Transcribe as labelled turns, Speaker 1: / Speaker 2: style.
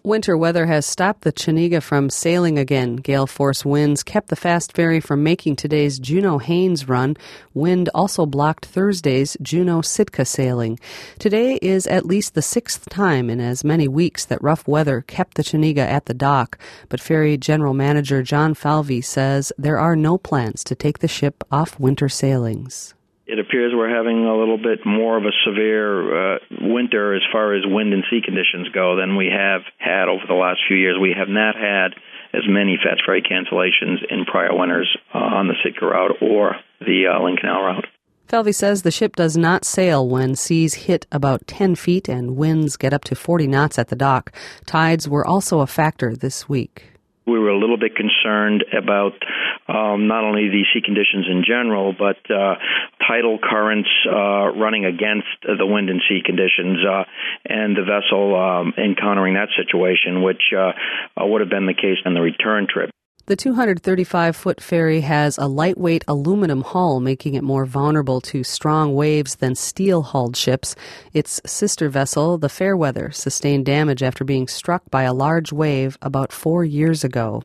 Speaker 1: Winter weather has stopped the Chuniga from sailing again. Gale force winds kept the fast ferry from making today's Juneau Haynes run. Wind also blocked Thursday's Juneau Sitka sailing. Today is at least the sixth time in as many weeks that rough weather kept the Chuniga at the dock. But ferry general manager John Falvey says there are no plans to take the ship off winter sailings.
Speaker 2: It appears we're having a little bit more of a severe winter as far as wind and sea conditions go than we have had over the last few years. We have not had as many fast ferry cancellations in prior winters on the Sitka route or the Lynn Canal route.
Speaker 1: Falvey says the ship does not sail when seas hit about 10 feet and winds get up to 40 knots at the dock. Tides were also a factor this week.
Speaker 2: We were a little bit concerned about not only the sea conditions in general, but tidal currents running against the wind and sea conditions and the vessel encountering that situation, which would have been the case on the return trip.
Speaker 1: The 235-foot ferry has a lightweight aluminum hull, making it more vulnerable to strong waves than steel-hulled ships. Its sister vessel, the Fairweather, sustained damage after being struck by a large wave about 4 years ago.